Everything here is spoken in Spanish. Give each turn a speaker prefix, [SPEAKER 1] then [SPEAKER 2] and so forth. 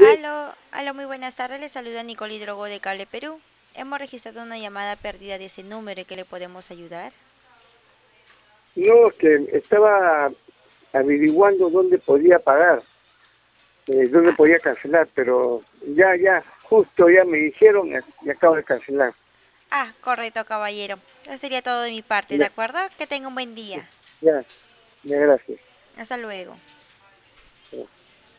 [SPEAKER 1] Sí,
[SPEAKER 2] Aló, muy buenas tardes. Le saluda Nicole Hidrogo de Cable Perú. Hemos registrado una llamada perdida de ese número en que le podemos ayudar.
[SPEAKER 1] no, que estaba averiguando dónde podía pagar, dónde
[SPEAKER 2] Ah,
[SPEAKER 1] podía cancelar, pero justo ya me dijeron y acabo de cancelar.
[SPEAKER 2] correcto, caballero. Eso sería todo de mi parte, ¿de
[SPEAKER 1] Ya,
[SPEAKER 2] acuerdo? Que tenga un buen día.
[SPEAKER 1] ya, ya, gracias.
[SPEAKER 2] Hasta luego.